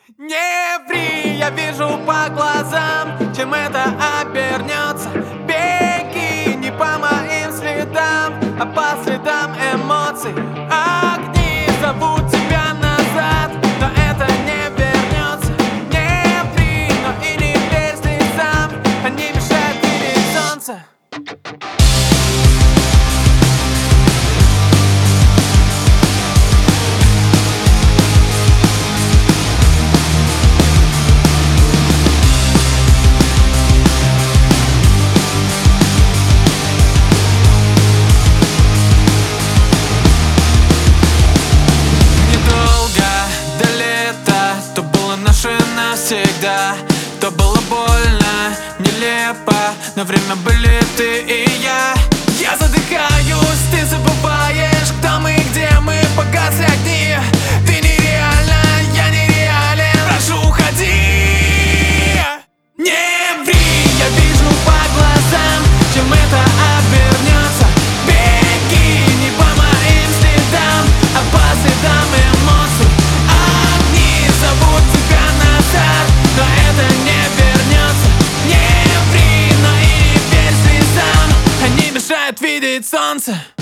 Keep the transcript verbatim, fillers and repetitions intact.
Не ври, я вижу по глазам, чем это обернется. Беги не по моим следам, а по следам эмоций. Огни зовут тебя назад, но это не вернется. Не ври, но и не верь слезам, они мешают видеть солнце. Навсегда, то было больно, нелепо, но время были ты и я. Я задыхаюсь, ты забываешь, кто мы, где мы, погасли огни. Ты нереальна, я нереален, прошу, уходи. Не ври, я вижу по глазам, чем это обернется. Беги не по моим следам, а по следам эмоций. Огни зовут тебя назад, но это не вернется. Не ври, но и не верь слезам, они мешают видеть солнце.